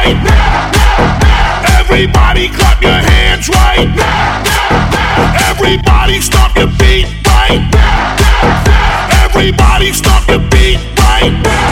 right. Everybody clap your hands right. Everybody stomp your feet right. Everybody stomp your feet right.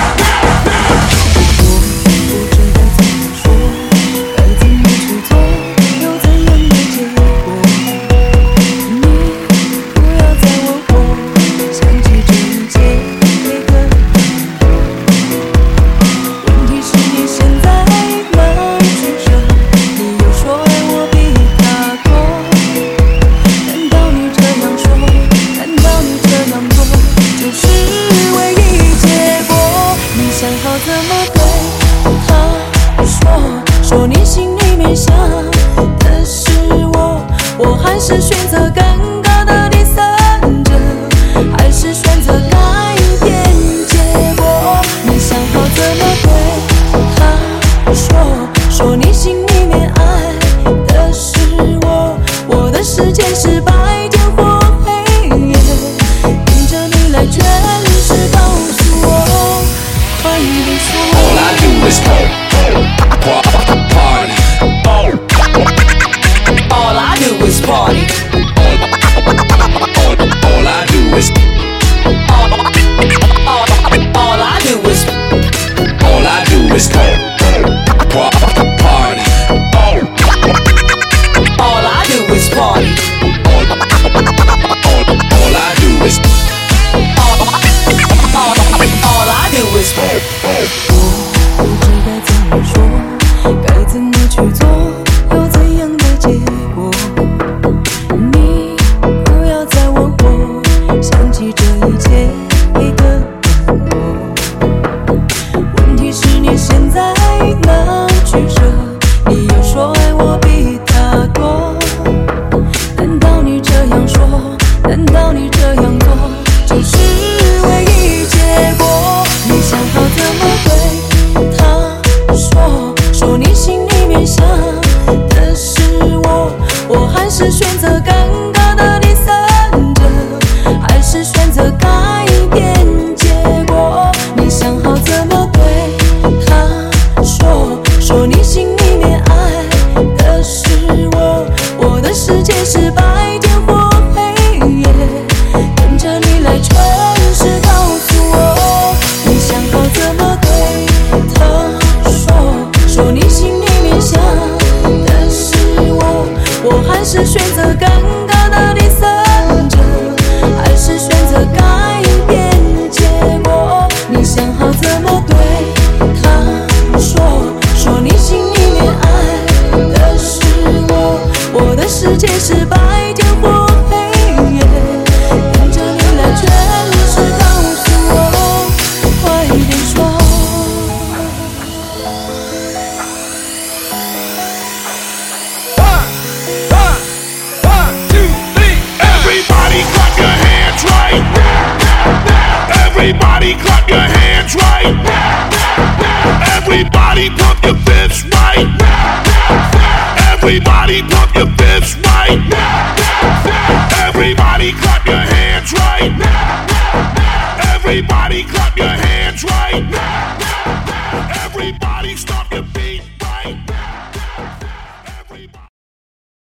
说你心里面想的是我，我还是选择尴尬的第三者，还是选择改变结果？你想好怎么对他说你心里面爱的是我，我的世界是白天或黑夜，跟着你来诠释，告诉我，快一点说。 All I do is party. All I do is party. All I do is all I do is party. All I do is party. All I do is all I do is party. 不知该怎么说，该怎么去做，有怎样的结果？你不要再问我，想起这一切一个段落。问题是你现在能取舍，你又说爱我比他多。难道你这样说，难道你这样做，就是唯一结果？你想好怎么对他说你心里面想的是我，我还是选择尴尬的第三者，还是选择改变结果？你想好怎么对他说你心里面爱的是我，我的世界是白天或黑夜，跟着你来诠释，告诉我，你想好怎么对他说你心里面想的是我，我还是选择尴尬的第三者，还是选择改变结果？你想好怎么对他说你心里面爱的是我，我的世界是白天或黑夜，跟着你来诠释，告诉我，快一点说。 Everybody clap your hands right. Everybody clap your hands right. Everybody pump your fists right. Everybody pump your fists right. Everybody clap your hands right. Everybody clap your hands right. Everybody start